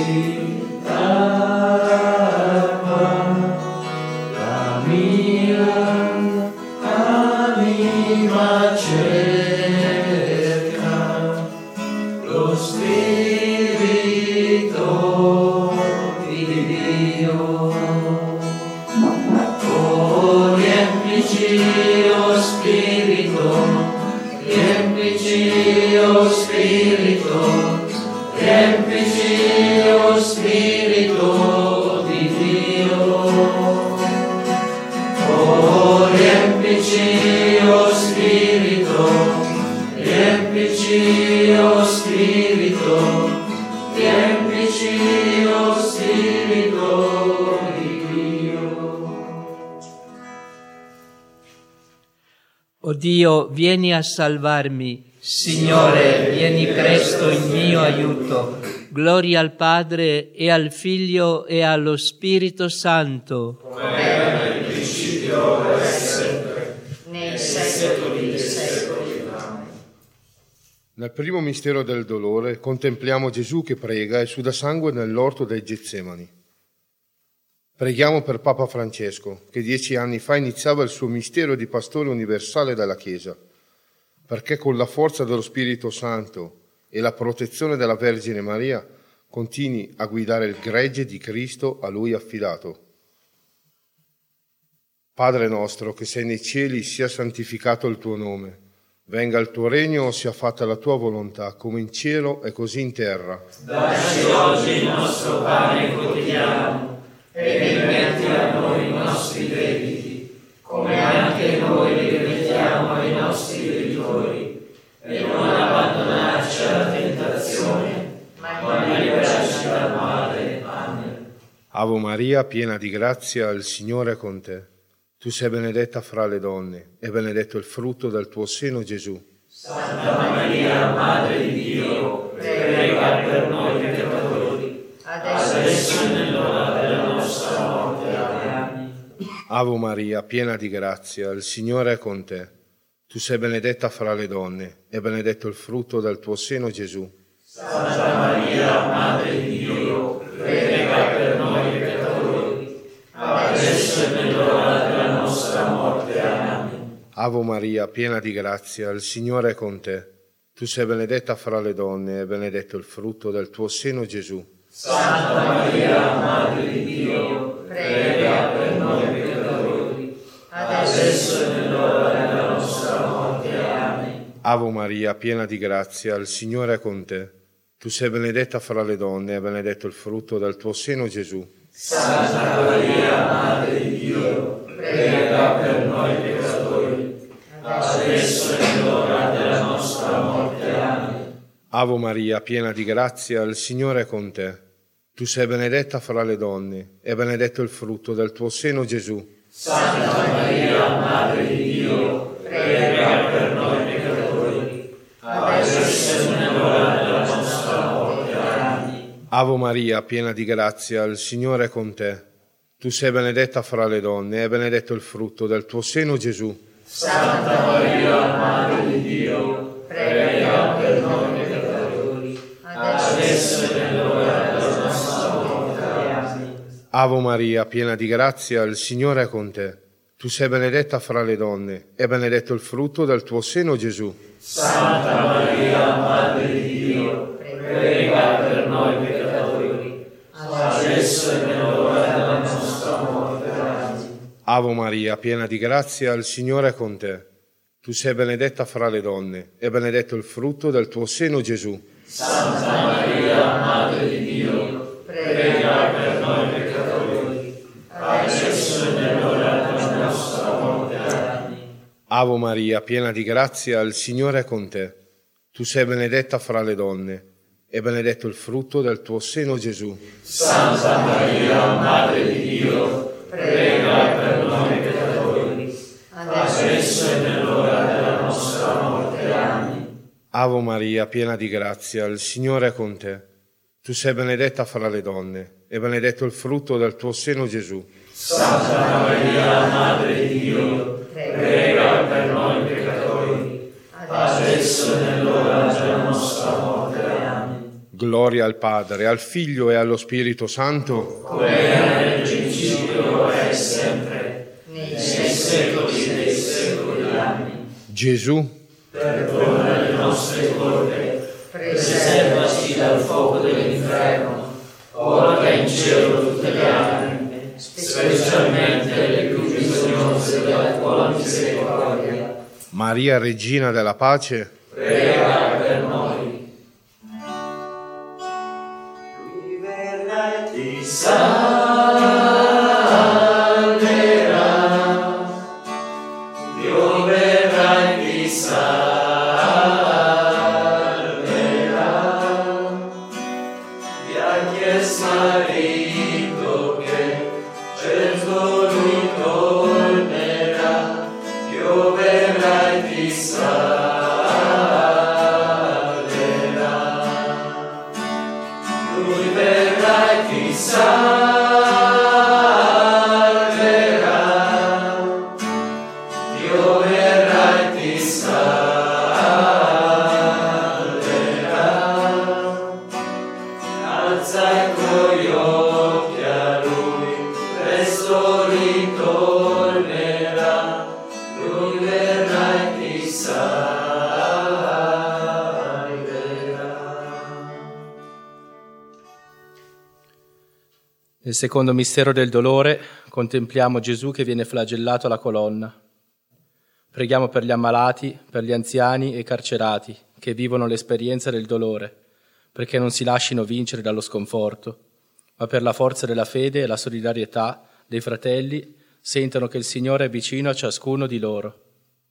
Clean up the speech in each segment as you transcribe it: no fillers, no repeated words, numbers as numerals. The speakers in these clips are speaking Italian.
O Dio, vieni a salvarmi. Signore, vieni presto in mio aiuto. Gloria al Padre e al Figlio e allo Spirito Santo. Come era nel principio, ora e sempre, nei secoli dei secoli. Amen. Nel primo mistero del dolore contempliamo Gesù che prega e suda sangue nell'orto dei Getsemani. Preghiamo per Papa Francesco, che 10 anni fa iniziava il suo mistero di pastore universale della Chiesa, perché con la forza dello Spirito Santo e la protezione della Vergine Maria continui a guidare il gregge di Cristo a Lui affidato. Padre nostro, che sei nei cieli, sia santificato il tuo nome. Venga il tuo regno, sia fatta la tua volontà, come in cielo e così in terra. Dacci oggi il nostro pane quotidiano e rimetti a noi i nostri debiti, come anche noi li rimettiamo ai nostri debitori, e non abbandonarci alla tentazione, ma liberaci dal male. Amen. Ave Maria, piena di grazia, il Signore è con te. Tu sei benedetta fra le donne, e benedetto il frutto del tuo seno, Gesù. Santa Maria, Madre di Dio, prega per noi peccatori, adesso e nell'ora della nostra morte. Amen. Ave Maria, piena di grazia, il Signore è con te. Tu sei benedetta fra le donne, e benedetto il frutto del tuo seno, Gesù. Santa Maria, Madre di Dio, prega per noi peccatori, adesso e nell'ora della nostra morte. Amen. Ave Maria, piena di grazia, il Signore è con te. Tu sei benedetta fra le donne, e benedetto il frutto del tuo seno, Gesù. Santa Maria, Madre di Dio, prega per noi peccatori, adesso e nell'ora della nostra morte. Amen. Ave Maria, piena di grazia, il Signore è con te. Tu sei benedetta fra le donne, e benedetto il frutto del tuo seno, Gesù. Santa Maria, Madre di Dio, prega per noi peccatori, adesso e nell'ora della nostra morte. Amen. Ave Maria, piena di grazia, il Signore è con te. Tu sei benedetta fra le donne, e benedetto il frutto del tuo seno, Gesù. Santa Maria, Madre di Dio, prega per noi peccatori, adesso e nell'ora della nostra morte. Amen. Ave Maria, piena di grazia, il Signore è con te. Tu sei benedetta fra le donne, e benedetto il frutto del tuo seno, Gesù. Santa Maria, Madre di Dio, prega per noi peccatori, adesso e nell'ora della nostra morte. Amen. Ave Maria, piena di grazia, il Signore è con te. Tu sei benedetta fra le donne, e benedetto il frutto del tuo seno, Gesù. Santa Maria, Madre di Dio, prega per noi peccatori, adesso e nell'ora della nostra morte. Amen. Ave Maria, piena di grazia, il Signore è con te. Tu sei benedetta fra le donne, e benedetto il frutto del tuo seno, Gesù. Santa Maria, Madre di Dio, prega per noi peccatori, adesso e nell'ora della nostra morte. Amen. Ave Maria, piena di grazia, il Signore è con te. Tu sei benedetta fra le donne, e benedetto il frutto del tuo seno, Gesù. Santa Maria, Madre di Dio, prega per noi peccatori, adesso e nell'ora della nostra morte. Amen. Ave Maria, piena di grazia, il Signore è con te. Tu sei benedetta fra le donne, e benedetto il frutto del tuo seno, Gesù. Santa Maria, Madre di Dio, prega per noi peccatori, adesso e nell'ora della nostra morte. Amen. Gloria al Padre, al Figlio e allo Spirito Santo, come era nel principio, ora e sempre, nei secoli dei secoli. Amen. Gesù, perdona le nostre colpe, preservaci dal fuoco dell'inferno, ora in cielo tutte le anime, specialmente le più bisognose della tua misericordia. Maria, Regina della Pace, prega per noi. Lui verrà e ti Salverà, Dio verrà e ti salverà, ti ha chiesto marito che certo lui tornerà, Dio verrà e ti salverà, lui verrà e ti salverà, Dio verrà e ti salverà, alza i tuoi occhi a lui, presto ritornerà, lui verrà e ti salverà. Nel secondo mistero del dolore contempliamo Gesù che viene flagellato alla colonna. Preghiamo per gli ammalati, per gli anziani e i carcerati che vivono l'esperienza del dolore, perché non si lascino vincere dallo sconforto, ma per la forza della fede e la solidarietà dei fratelli sentano che il Signore è vicino a ciascuno di loro.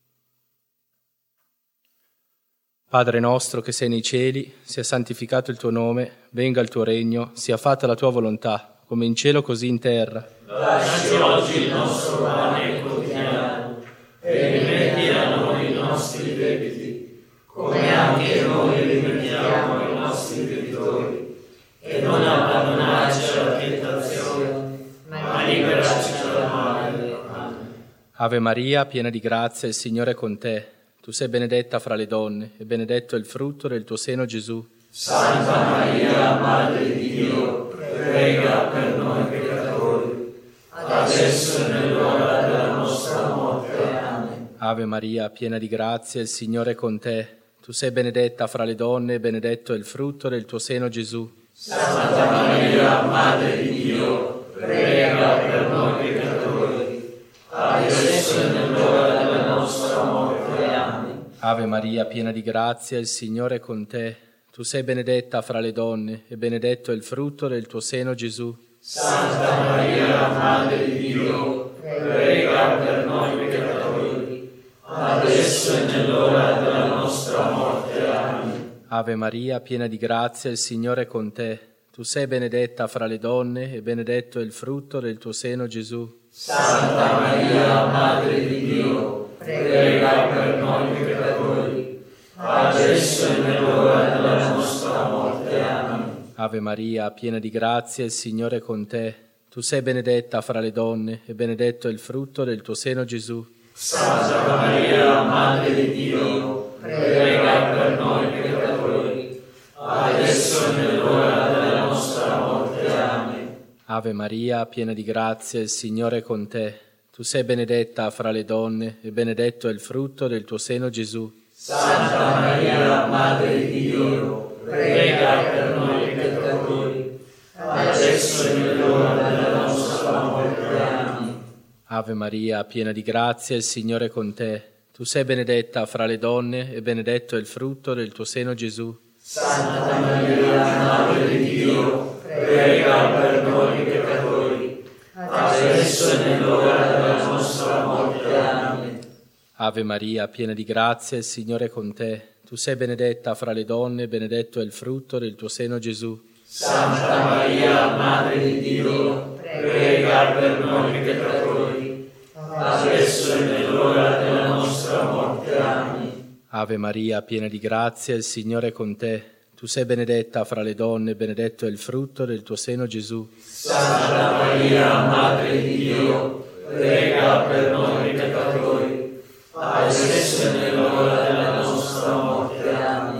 Padre nostro che sei nei cieli, sia santificato il tuo nome, venga il tuo regno, sia fatta la tua volontà, come in cielo così in terra. Dacci oggi il nostro pane quotidiano e rimetti a noi i nostri debiti, come anche noi rimettiamo ai nostri debitori, e non abbandonarci alla tentazione, ma liberaci dal male. Amen. Ave Maria, piena di grazia, il Signore è con te. Tu sei benedetta fra le donne, e benedetto è il frutto del tuo seno, Gesù. Santa Maria, Madre di Dio, prega per noi peccatori, adesso e nell'ora della nostra morte. Amen. Ave Maria, piena di grazia, il Signore è con te. Tu sei benedetta fra le donne, e benedetto è il frutto del tuo seno, Gesù. Santa Maria, Madre di Dio, prega per noi peccatori, adesso e nell'ora della nostra morte. Amen. Ave Maria, piena di grazia, il Signore è con te. Tu sei benedetta fra le donne, e benedetto è il frutto del tuo seno, Gesù. Santa Maria, Madre di Dio, prega per noi peccatori, adesso e nell'ora della nostra morte. Amen. Ave Maria, piena di grazia, il Signore è con te. Tu sei benedetta fra le donne, e benedetto è il frutto del tuo seno, Gesù. Santa Maria, Madre di Dio, prega per noi peccatori, adesso e nell'ora della nostra morte. Amen. Ave Maria, piena di grazia, il Signore è con te. Tu sei benedetta fra le donne, e benedetto è il frutto del tuo seno, Gesù. Santa Maria, Madre di Dio, prega per noi peccatori, adesso e nell'ora della nostra morte. Amen. Ave Maria, piena di grazia, il Signore è con te. Tu sei benedetta fra le donne, e benedetto è il frutto del tuo seno, Gesù. Santa Maria, Madre di Dio, prega per noi peccatori, adesso e nell'ora della nostra morte. Amen. Ave Maria, piena di grazia, il Signore è con te. Tu sei benedetta fra le donne, e benedetto è il frutto del tuo seno, Gesù. Santa Maria, Madre di Dio, prega per noi peccatori, adesso e nell'ora della nostra morte. Amen. Ave Maria, piena di grazia, il Signore è con te. Tu sei benedetta fra le donne, e benedetto è il frutto del tuo seno, Gesù. Santa Maria, Madre di Dio, prega per noi peccatori, adesso e nell'ora della nostra morte. Amen. Ave Maria, piena di grazia, il Signore è con te. Tu sei benedetta fra le donne, e benedetto è il frutto del tuo seno, Gesù. Santa Maria, Madre di Dio, prega per noi peccatori, adesso e nell'ora della nostra morte. Amen.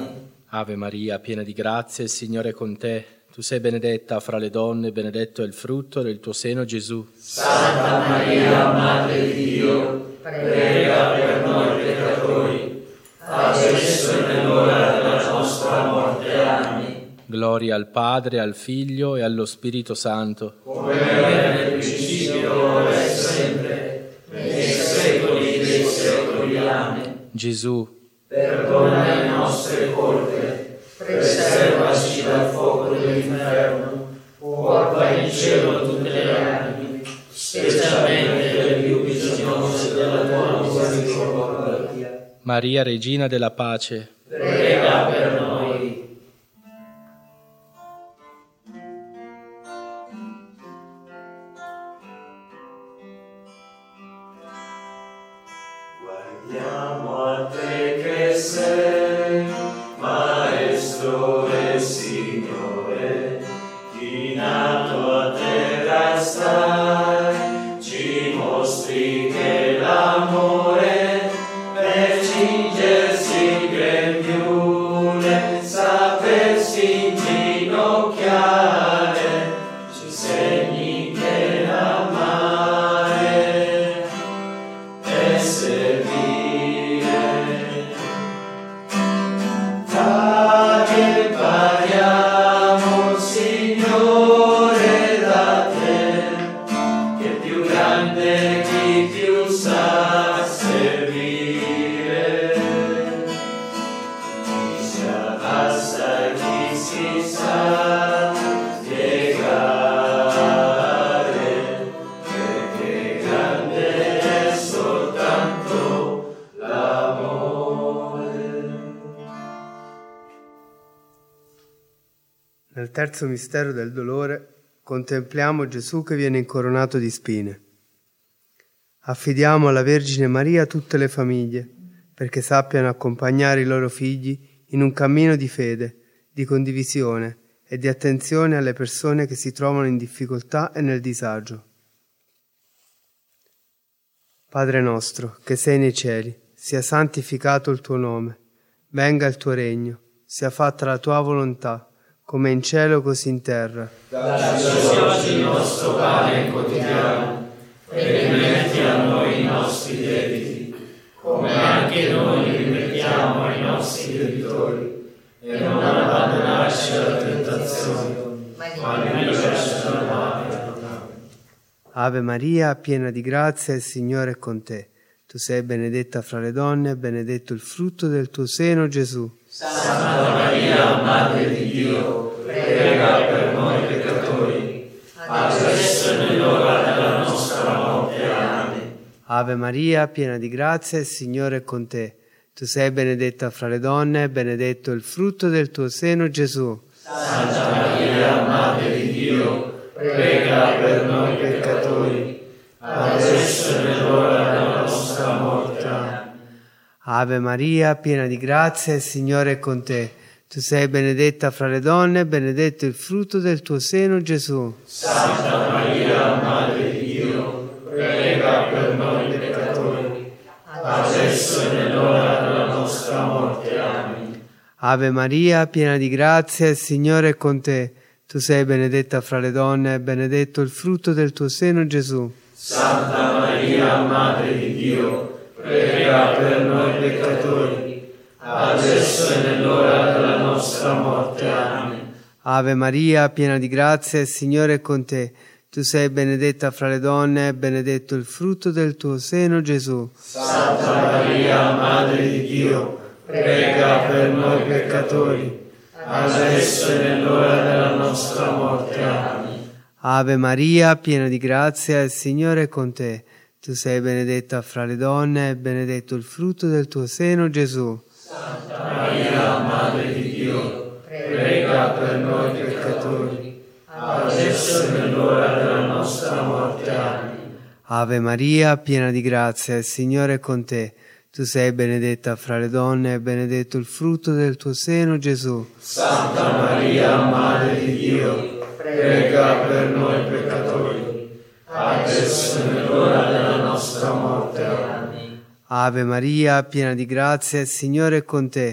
Ave Maria, piena di grazia, il Signore è con te. Tu sei benedetta fra le donne, benedetto è il frutto del tuo seno, Gesù. Santa Maria, Madre di Dio, prega per noi peccatori, adesso e nell'ora della nostra morte. Amen. Gloria al Padre, al Figlio e allo Spirito Santo. Come era nel principio, ora e sempre, nei secoli dei secoli. Amen. Gesù, perdona le nostre colpe, preservaci dal fuoco dell'inferno, porta in cielo tutte le anime, specialmente le più bisognose della tua misericordia. Maria, Regina della Pace, Prega per noi. Guardiamo a te che sei Maestro e Signore, chinato a terra stai, ci mostri che l'amore per cingersi grembiule, sapersi inginocchiare, ci segni che l'amare è servire. Da che pariamo, Signore, da te, che più grande chi più sa servire. Chi si abbassa e chi si sa piegare, perché grande è soltanto l'amore. Nel terzo mistero del dolore contempliamo Gesù che viene incoronato di spine. Affidiamo alla Vergine Maria tutte le famiglie, perché sappiano accompagnare i loro figli in un cammino di fede, di condivisione e di attenzione alle persone che si trovano in difficoltà e nel disagio. Padre nostro, che sei nei cieli, sia santificato il tuo nome, venga il tuo regno, sia fatta la tua volontà, come in cielo così in terra. Dacci oggi il nostro pane quotidiano, e rimetti a noi i nostri debiti, come anche noi rimettiamo ai nostri debitori, e non abbandonarci alla tentazione, ma liberaci dal male. Ave Maria, piena di grazia, il Signore è con te. Tu sei benedetta fra le donne, e benedetto il frutto del tuo seno, Gesù. Santa Maria, Madre di Dio, prega per noi peccatori, adesso e nell'ora della nostra morte. Amen. Ave Maria, piena di grazia, il Signore è con te. Tu sei benedetta fra le donne, e benedetto il frutto del tuo seno, Gesù. Santa Maria, Madre di Dio, prega per noi peccatori, adesso e nell'ora della nostra morte. Amen. Ave Maria, piena di grazia, il Signore è con te. Tu sei benedetta fra le donne, e benedetto il frutto del tuo seno, Gesù. Santa Maria, Madre di Dio, prega per noi peccatori, adesso e nell'ora della nostra morte. Amen. Ave Maria, piena di grazia, il Signore è con te. Tu sei benedetta fra le donne, e benedetto il frutto del tuo seno, Gesù. Santa Maria, Madre di Dio, prega per noi peccatori, adesso e nell'ora della nostra morte. Amen. Ave Maria, piena di grazia, il Signore è con te. Tu sei benedetta fra le donne, e benedetto il frutto del tuo seno, Gesù. Santa Maria, Madre di Dio, prega per noi peccatori, adesso e nell'ora della nostra morte. Amen. Ave Maria, piena di grazia, il Signore è con te. Tu sei benedetta fra le donne, e benedetto il frutto del tuo seno, Gesù. Santa Maria, Madre di Dio, prega per noi peccatori, adesso e nell'ora della nostra morte. Amen. Ave Maria, piena di grazia, il Signore è con te. Tu sei benedetta fra le donne, e benedetto il frutto del tuo seno, Gesù. Santa Maria, Madre di Dio, prega per noi peccatori, adesso e nell'ora della nostra morte. Amen. Ave Maria, piena di grazia, il Signore è con te.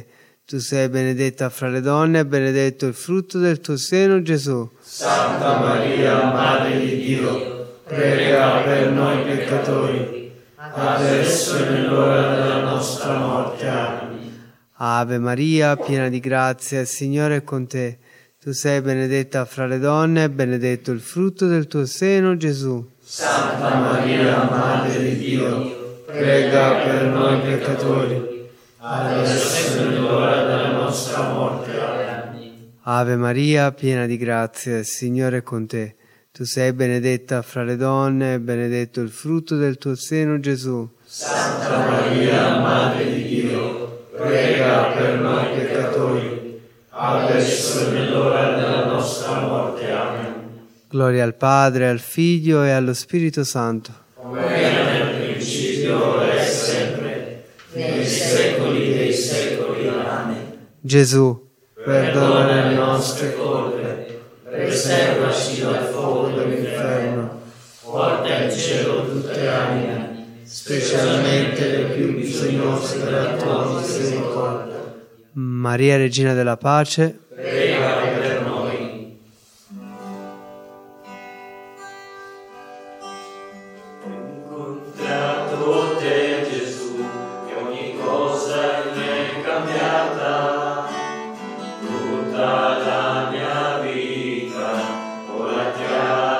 Tu sei benedetta fra le donne e benedetto il frutto del tuo seno, Gesù. Santa Maria, Madre di Dio, prega per noi peccatori, adesso e nell'ora della nostra morte. Amen. Ave Maria, piena di grazia, il Signore è con te. Tu sei benedetta fra le donne e benedetto il frutto del tuo seno, Gesù. Santa Maria, Madre di Dio, prega per noi peccatori, adesso e nell'ora della nostra morte. Amen. Ave Maria, piena di grazia, il Signore è con te. Tu sei benedetta fra le donne e benedetto il frutto del tuo seno, Gesù. Santa Maria, Madre di Dio, prega per noi peccatori, adesso e nell'ora della nostra morte. Amen. Gloria al Padre, al Figlio e allo Spirito Santo. Come era nel principio, ora e sempre, nei secoli dei secoli. Amen. Gesù, Perdona le nostre colpe, preservaci dal fuoco dell'inferno, porta in cielo tutte le anime, specialmente le più bisognose della tua misericordia. Maria, Regina della Pace, Prega per noi. Incontrato te, Gesù, che ogni cosa in me è cambiata, tutta la mia vita ora ti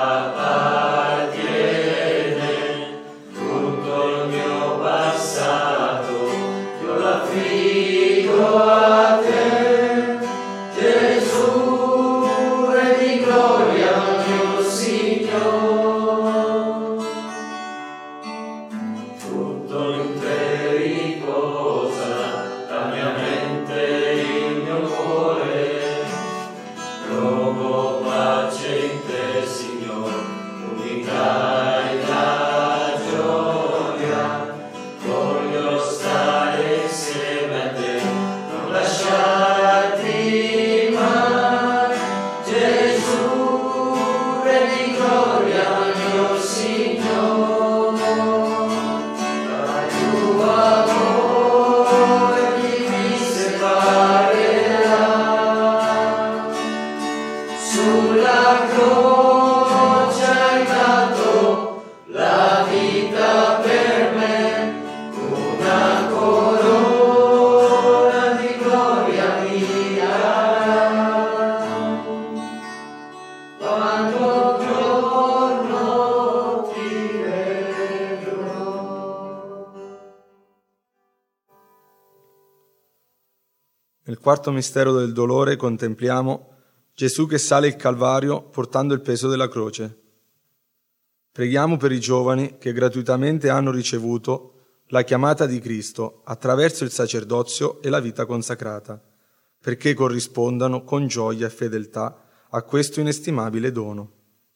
appartiene, tutto il mio passato io l'affido a te, Gesù, Re di gloria, mio Signore. Tutto in te riposa, la mia mente e il mio cuore. Trovo pace in te, Signore, unità e la gioia. Voglio stare insieme a te, non lasciarti mai. Gesù, Re di gloria, mio Signore. La tua amore chi mi separerà? Sulla croce hai dato la vita per me, una corona di gloria mi darai. Quando un giorno ti vedrò. Nel quarto mistero del dolore contempliamo Gesù che sale il Calvario portando il peso della croce. Preghiamo per i giovani che gratuitamente hanno ricevuto la chiamata di Cristo attraverso il sacerdozio e la vita consacrata, perché corrispondano con gioia e fedeltà a questo inestimabile dono.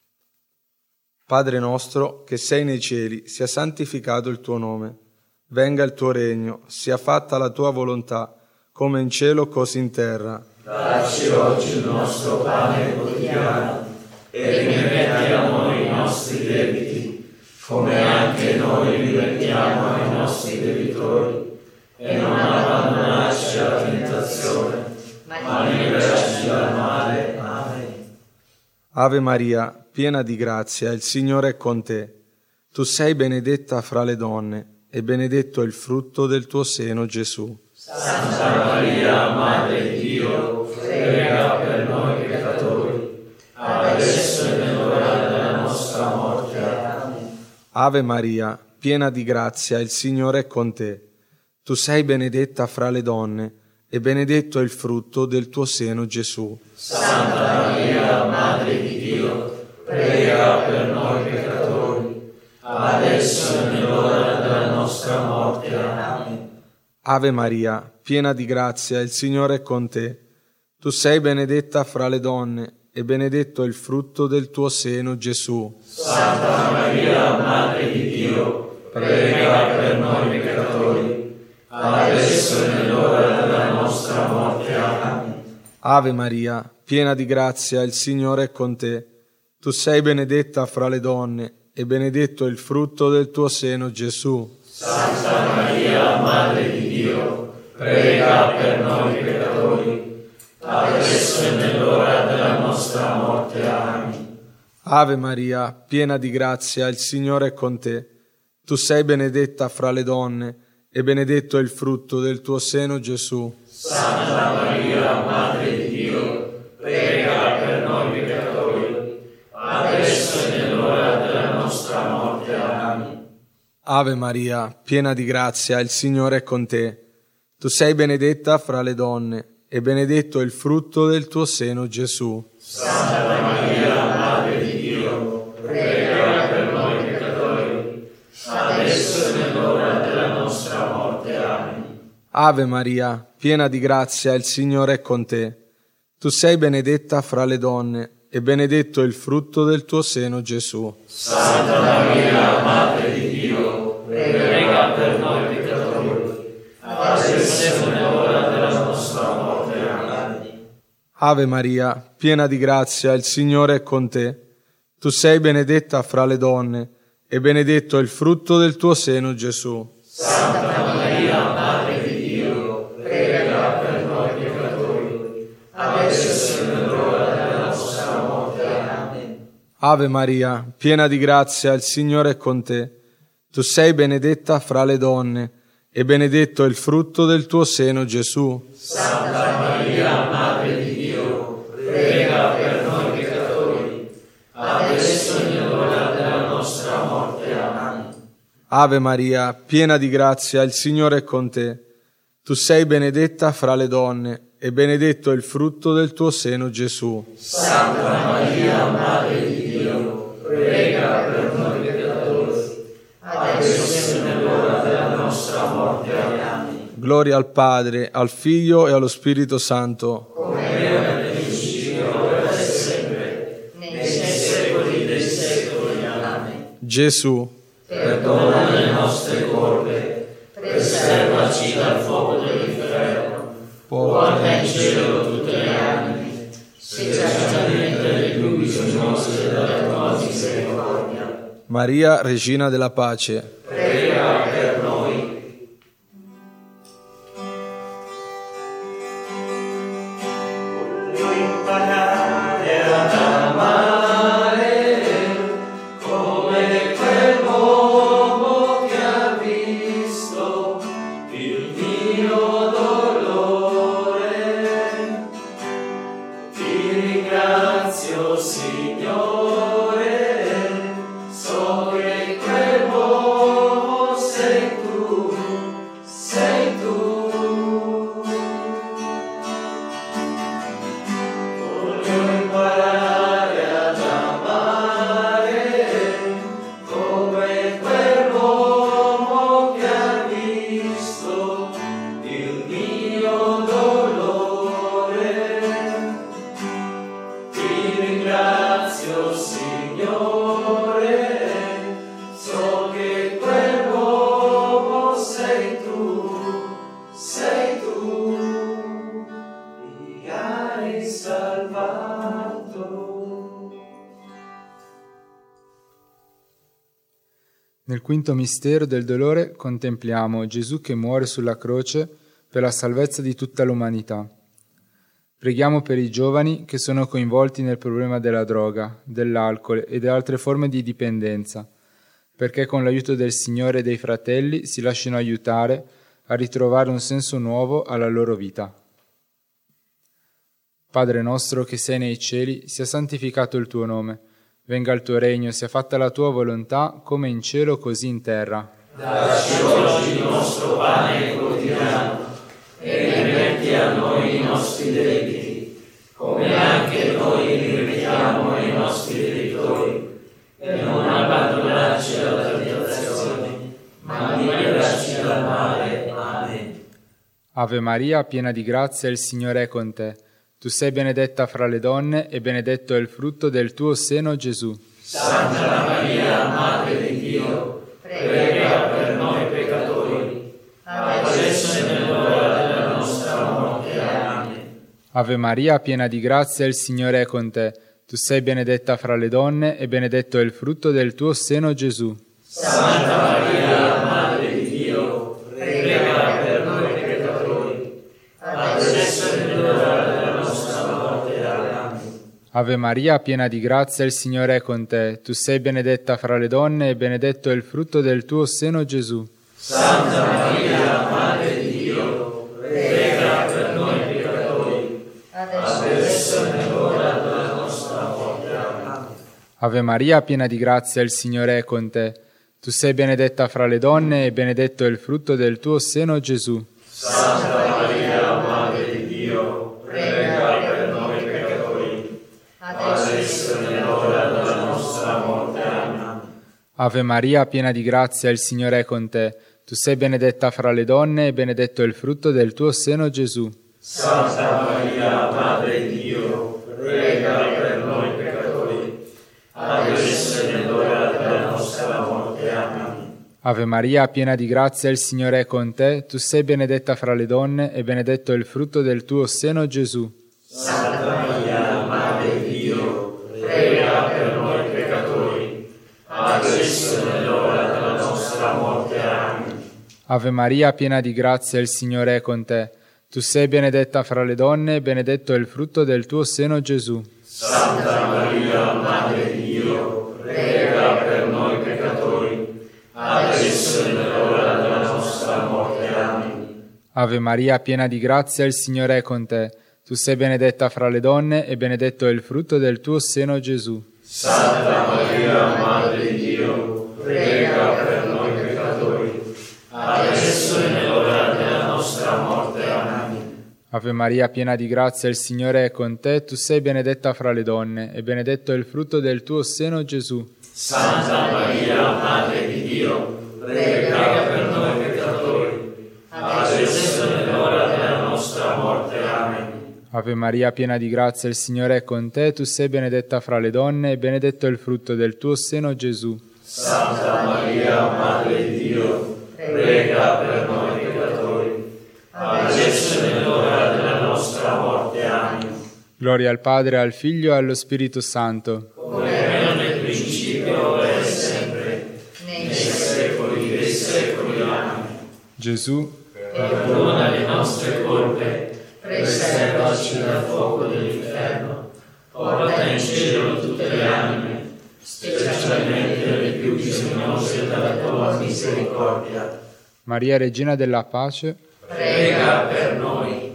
Padre nostro che sei nei cieli, sia santificato il tuo nome, venga il tuo regno, sia fatta la tua volontà, come in cielo così in terra. Dacci oggi il nostro pane quotidiano e rimetti a noi i nostri debiti, come anche noi rimettiamo ai nostri debitori, e non abbandonarci alla tentazione, ma liberaci dal male. Amen. Ave Maria, piena di grazia, il Signore è con te. Tu sei benedetta fra le donne, e benedetto è il frutto del tuo seno, Gesù. Santa Maria, Madre di Dio, prega per noi peccatori, adesso e nell'ora della nostra morte. Amen. Ave Maria, piena di grazia, il Signore è con te. Tu sei benedetta fra le donne, e benedetto è il frutto del tuo seno, Gesù. Santa Maria, Madre di Dio, prega per noi peccatori, adesso e nell'ora della nostra morte. Amen. Ave Maria, piena di grazia, il Signore è con te. Tu sei benedetta fra le donne, e benedetto è il frutto del tuo seno, Gesù. Santa Maria, Madre di Dio, prega per noi peccatori, adesso e nell'ora della nostra morte. Amen. Ave Maria, piena di grazia, il Signore è con te. Tu sei benedetta fra le donne, e benedetto è il frutto del tuo seno, Gesù. Santa Maria, Madre di Dio, prega per noi peccatori, adesso e nell'ora della nostra morte. Amen. Ave Maria, piena di grazia, il Signore è con te. Tu sei benedetta fra le donne, e benedetto è il frutto del tuo seno, Gesù. Santa Maria, Madre di Dio, prega per noi peccatori, adesso e nell'ora della nostra morte. Amen. Ave Maria, piena di grazia, il Signore è con te. Tu sei benedetta fra le donne, e benedetto è il frutto del tuo seno, Gesù. Santa Maria, Madre di Dio, prega per noi peccatori, adesso e nell'ora della nostra morte. Amen. Ave Maria, piena di grazia, il Signore è con te. Tu sei benedetta fra le donne, e benedetto è il frutto del tuo seno, Gesù. Santa Maria, Madre di Dio, prega per noi peccatori, adesso e nell'ora della nostra morte. Amen. Ave Maria, piena di grazia, il Signore è con te. Tu sei benedetta fra le donne, e benedetto è il frutto del tuo seno, Gesù. Santa Maria, Madre di Dio, prega per noi peccatori, adesso e nell'ora della nostra morte. Amen. Ave Maria, piena di grazia, il Signore è con te. Tu sei benedetta fra le donne, e benedetto è il frutto del tuo seno, Gesù. Santa Maria, Madre di Dio, prega per noi peccatori, adesso e nell'ora della nostra morte. Amen. Ave Maria, piena di grazia, il Signore è con te. Tu sei benedetta fra le donne, e benedetto è il frutto del tuo seno, Gesù. Santa Maria, Madre di Dio, prega per noi peccatori, adesso e nell'ora della nostra morte. Amen. Gloria al Padre, al Figlio e allo Spirito Santo. Come era nel principio, ora e sempre, nei secoli dei secoli. Amen. Gesù, Perdona le nostre colpe, preservaci dal fuoco dell'inferno, porta in cielo tutte le anime, specialmente le più bisognose della tua misericordia. Maria, Regina della Pace, Prega per noi. Voglio imparare ad amare come quell'uomo che ha visto il mio dolore. Ti ringrazio, Signore, so che quell'uomo sei tu, sei tu. Voglio imparare ad amare come quell'uomo che ha visto il mio dolore. Ti ringrazio, Signore, so che quell'uomo sei tu, sei tu. Mi hai salvato. Nel quinto mistero del dolore contempliamo Gesù che muore sulla croce per la salvezza di tutta l'umanità. Preghiamo per i giovani che sono coinvolti nel problema della droga, dell'alcol e delle altre forme di dipendenza, perché con l'aiuto del Signore e dei fratelli si lasciano aiutare a ritrovare un senso nuovo alla loro vita. Padre nostro che sei nei cieli, sia santificato il tuo nome. Venga il tuo regno, sia fatta la tua volontà, come in cielo così in terra. Dacci oggi il nostro pane quotidiano e rimetti a noi i nostri debiti, come anche noi li rimettiamo ai nostri debitori, e non abbandonarci alla tentazione, ma liberaci dal male. Amen. Ave Maria, piena di grazia, il Signore è con te. Tu sei benedetta fra le donne e benedetto è il frutto del tuo seno, Gesù. Santa Maria, Madre di Dio, prega per noi peccatori, adesso e nell'ora della nostra morte. Amen. Ave Maria, piena di grazia, il Signore è con te. Tu sei benedetta fra le donne e benedetto è il frutto del tuo seno, Gesù. Santa Maria, Madre di Dio, prega per noi peccatori, Ave Maria, piena di grazia, il Signore è con te. Tu sei benedetta fra le donne e benedetto è il frutto del tuo seno, Gesù. Santa Maria, Madre di Dio, prega per noi peccatori, adesso è l'ora della nostra morte. Amen. Ave Maria, piena di grazia, il Signore è con te. Tu sei benedetta fra le donne e benedetto è il frutto del tuo seno, Gesù. Santa Maria, Madre di Dio, prega per noi peccatori, adesso è l'ora della nostra morte. Amen. Ave Maria, piena di grazia, il Signore è con te. Tu sei benedetta fra le donne e benedetto è il frutto del tuo seno, Gesù. Santa Maria, Madre di Dio, prega per noi peccatori, adesso è l'ora della nostra morte. Amen. Ave Maria, piena di grazia, il Signore è con te. Tu sei benedetta fra le donne e benedetto è il frutto del tuo seno, Gesù. Santa Maria, Madre di Dio, prega per noi peccatori, adesso è l'ora della nostra morte. Amen. Ave Maria, piena di grazia, il Signore è con te. Tu sei benedetta fra le donne e benedetto è il frutto del tuo seno, Gesù. Santa Maria, Madre di Dio, prega per noi peccatori, adesso è l'ora della nostra morte. Amen. Ave Maria, piena di grazia, il Signore è con te. Tu sei benedetta fra le donne e benedetto è il frutto del tuo seno, Gesù. Santa Maria, Madre di Dio, prega per noi peccatori, adesso è l'ora della nostra morte. Amen. Ave Maria, piena di grazia, il Signore è con te. Tu sei benedetta fra le donne e benedetto è il frutto del tuo seno, Gesù. Santa Maria, Madre di Dio, prega per noi peccatori, adesso è l'ora della nostra morte. Amen. Ave Maria, piena di grazia, il Signore è con te. Tu sei benedetta fra le donne e benedetto è il frutto del tuo seno, Gesù. Santa Maria, Madre di Dio, prega per noi peccatori, adesso è l'ora della nostra morte. Amen. Gloria al Padre, al Figlio e allo Spirito Santo. Come era nel principio, ora e sempre, nei secoli dei secoli. Amen. Gesù, perdona le nostre colpe, preservaci dal fuoco dell'inferno, porta in cielo tutte le anime, specialmente le più bisognose della tua misericordia. Maria, Regina della Pace, prega per noi.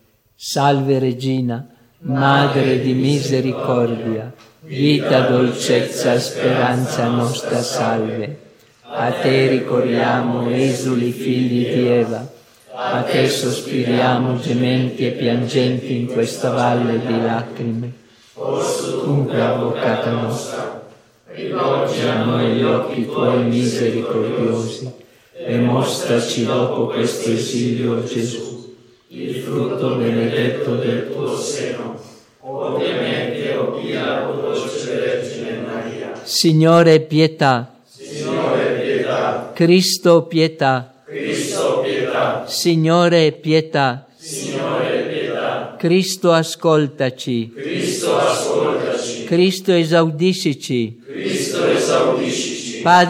Salve Regina, Madre di misericordia, vita, dolcezza, speranza nostra, salve. A te ricorriamo, esuli figli di Eva, a te sospiriamo gementi e piangenti in questa valle di lacrime. Dunque, avvocata nostra, rivolgi a noi gli occhi tuoi misericordiosi e mostraci dopo questo esilio, Gesù, il frutto benedetto del tuo seno. Ovviamente, o pia, o dolce Vergine Maria. Signore, pietà. Signore, pietà. Cristo, pietà. Cristo, pietà. Signore, pietà. Signore, pietà. Cristo, ascoltaci. Cristo, ascoltaci. Cristo, esaudiscici. Cristo, esaudiscici. Padre